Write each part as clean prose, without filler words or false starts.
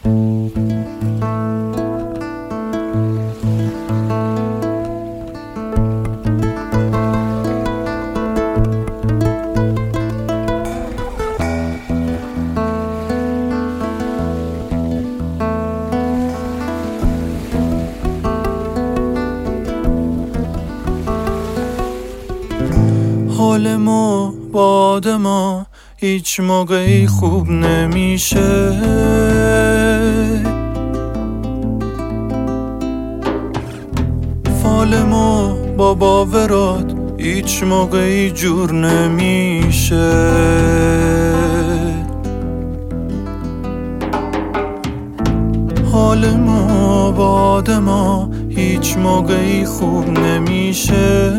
حال ما با ما هیچ موقعی خوب نمیشه. فال ما با باورات هیچ موقعی جور نمیشه. حال ما با ما هیچ موقعی خوب نمیشه.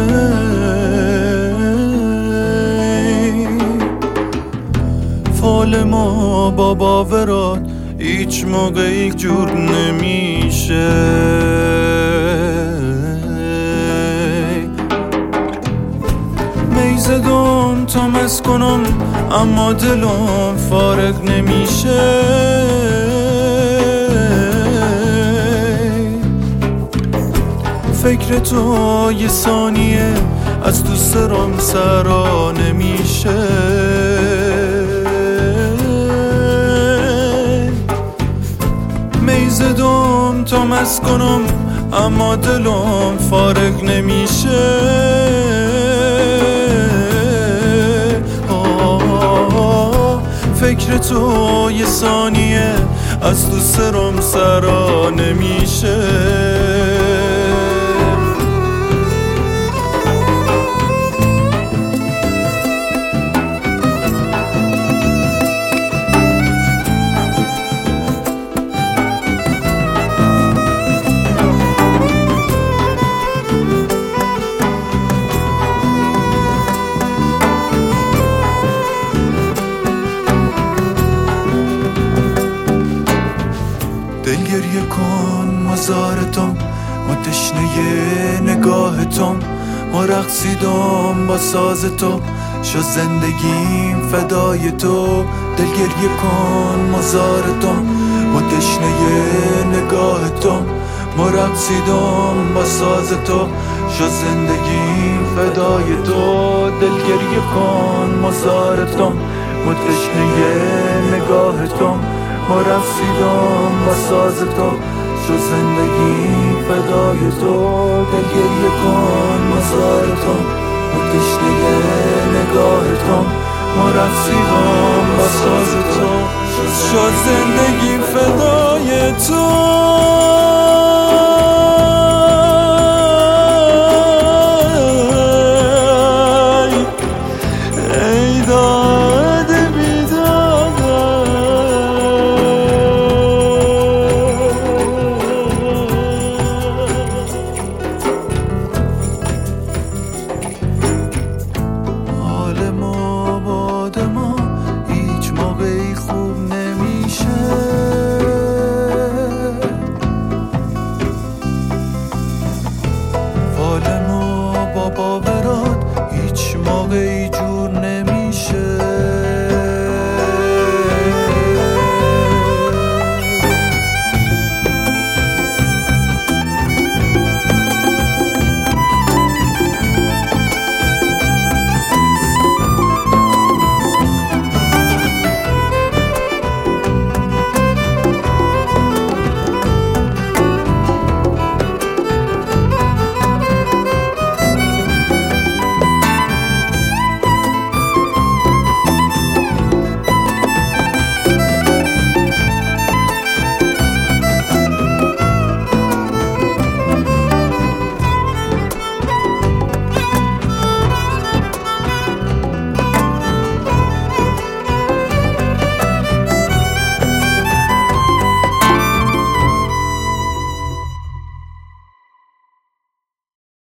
فال ما با باورات هیچ موقعی جور نمیشه. میزدم تا مست کنم اما دلم فارغ نمیشه. فکر تو یه ثانیه از تو سرم سرا نمیشه. میزدم تا مست کنم اما دلم فارغ نمیشه. فکر تو یه ثانیه از تو سرم سرا نمیشه. دلگریه کن مزارتم، ما تشنه نگاهتم، ما رقصیدم با ساز تو، شد زندگیم فدای تو. دلگریه کن مزارتم، ما تشنه نگاهتم، ما رقصیدم با ساز تو، شد زندگیم فدای تو. دلگریه کن مزارتم، ما تشنه نگاهتم، ما رقصیدم با ساز تو، شد زندگی فدای تو. دلگریه کن مزارتم، ما تشنه نگاهتم، ما رقصیدم با ساز تو، شد زندگی فدای تو.